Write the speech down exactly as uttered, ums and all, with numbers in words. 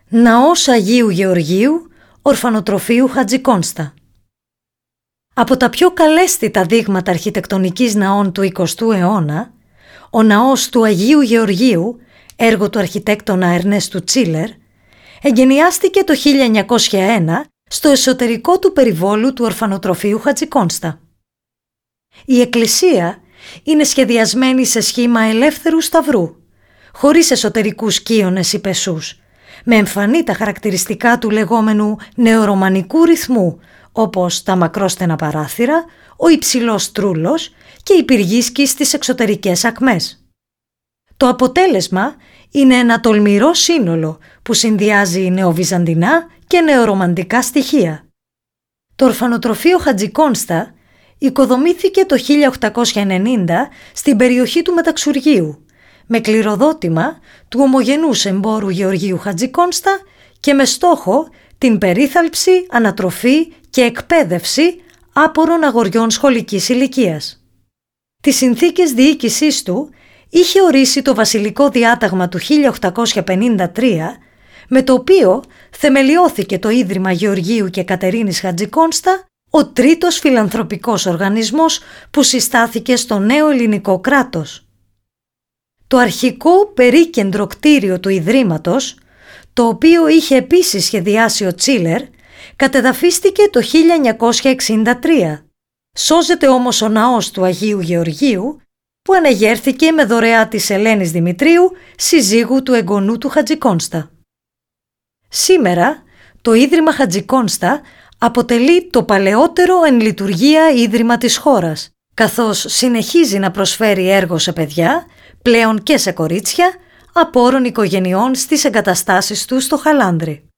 Ναός Αγίου Γεωργίου, ορφανοτροφείου Χατζικόνστα. Από τα πιο καλέσθητα δείγματα αρχιτεκτονικής ναών του εικοστού αιώνα, ο ναός του Αγίου Γεωργίου, έργο του αρχιτέκτονα Ερνέστου Τσίλερ, εγκαινιάστηκε το χίλια εννιακόσια ένα στο εσωτερικό του περιβόλου του ορφανοτροφείου Χατζικόνστα. Η εκκλησία είναι σχεδιασμένη σε σχήμα ελεύθερου σταυρού, χωρίς εσωτερικούς κύονες ή πεσούς, με εμφανή τα χαρακτηριστικά του λεγόμενου νεορωμανικού ρυθμού, όπως τα μακρόστενα παράθυρα, ο υψηλός τρούλος και η πυργίσκη στις εξωτερικές ακμές. Το αποτέλεσμα είναι ένα τολμηρό σύνολο που συνδυάζει νεοβυζαντινά και νεορομαντικά στοιχεία. Το ορφανοτροφείο Χατζικόνστα οικοδομήθηκε το χίλια οκτακόσια ενενήντα στην περιοχή του Μεταξουργείου, με κληροδότημα του ομογενούς εμπόρου Γεωργίου Χατζικόνστα και με στόχο την περίθαλψη, ανατροφή και εκπαίδευση άπορων αγοριών σχολικής ηλικίας. Τις συνθήκες διοίκησής του είχε ορίσει το βασιλικό διάταγμα του χίλια οκτακόσια πενήντα τρία, με το οποίο θεμελιώθηκε το Ίδρυμα Γεωργίου και Κατερίνης Χατζικόνστα, ο τρίτος φιλανθρωπικός οργανισμός που συστάθηκε στο νέο ελληνικό κράτος. Το αρχικό περίκεντρο κτίριο του Ιδρύματος, το οποίο είχε επίσης σχεδιάσει ο Τσίλερ, κατεδαφίστηκε το χίλια εννιακόσια εξήντα τρία. Σώζεται όμως ο ναός του Αγίου Γεωργίου, που ανεγέρθηκε με δωρεά της Ελένης Δημητρίου, συζύγου του εγγονού του Χατζικόνστα. Σήμερα, το Ίδρυμα Χατζικόνστα αποτελεί το παλαιότερο εν λειτουργία ίδρυμα της χώρας, καθώς συνεχίζει να προσφέρει έργο σε παιδιά, πλέον και σε κορίτσια, απόρων οικογενειών στις εγκαταστάσεις του στο Χαλάνδρι.